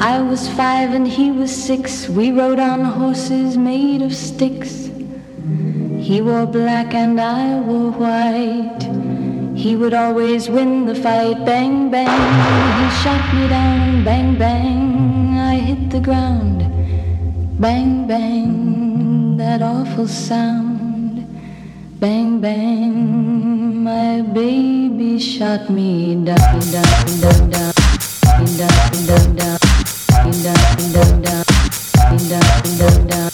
I was 5 and he was 6. We rode on horses made of sticks. He wore black and I wore white. He would always win the fight. Bang, bang, he shot me down. Bang, bang, I hit the ground. Bang, bang, that awful sound. Bang, bang, my baby shot me down, down, down, down, down, down, down, down, down, down, down, down, down,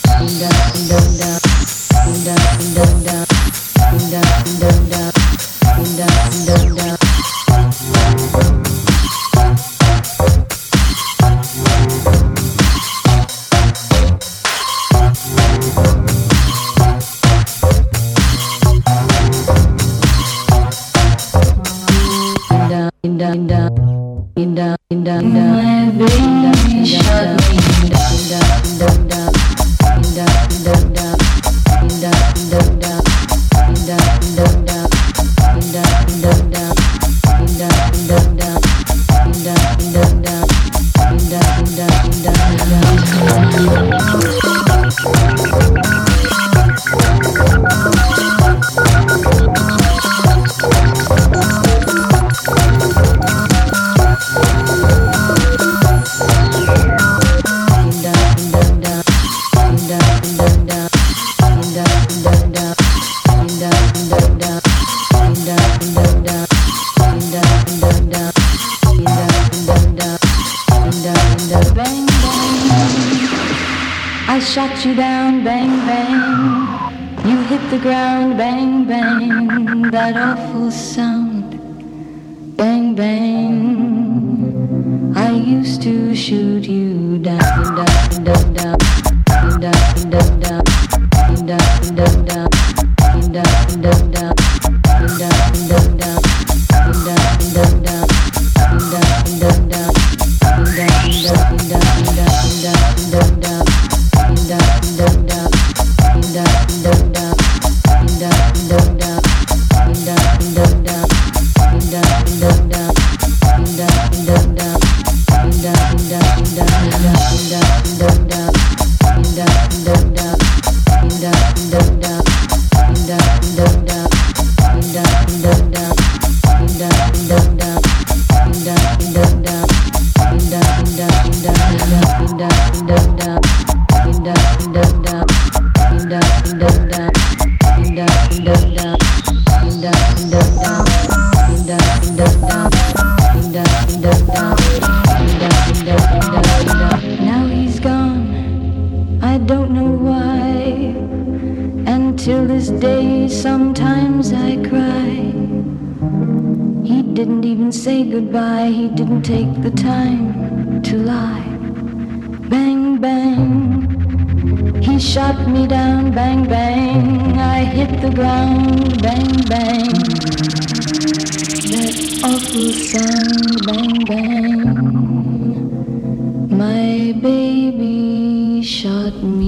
shot you down, bang, bang. You hit the ground, bang, bang. That awful sound, bang, bang. I used to shoot you down, down, down, down, down, down, down, down, down, down, down, down, down, down. Now he's gone, I don't know why. And till this day sometimes I cry. He didn't even say goodbye, he didn't take the time to lie. Bang, bang, he shot me down, bang, bang. I hit the ground, bang, bang. That awful sound, bang, bang. My baby shot me